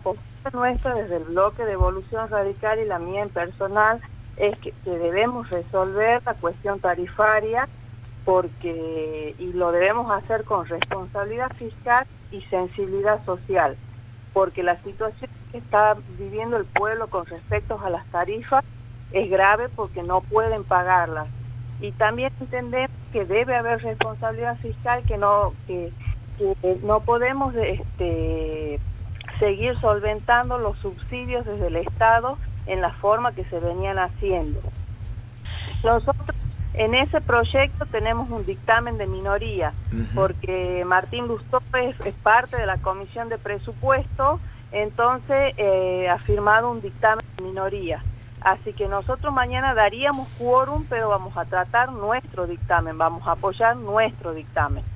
postura nuestra desde el bloque de Evolución Radical y la mía en personal es que debemos resolver la cuestión tarifaria y lo debemos hacer con responsabilidad fiscal y sensibilidad social, porque la situación que está viviendo el pueblo con respecto a las tarifas es grave porque no pueden pagarlas. Y también entendemos que debe haber responsabilidad fiscal, que no podemos seguir solventando los subsidios desde el Estado en la forma que se venían haciendo. Nosotros en ese proyecto tenemos un dictamen de minoría, porque Martín Lustó es parte de la Comisión de Presupuesto, entonces ha firmado un dictamen de minoría. Así que nosotros mañana daríamos quórum, pero vamos a tratar nuestro dictamen, vamos a apoyar nuestro dictamen.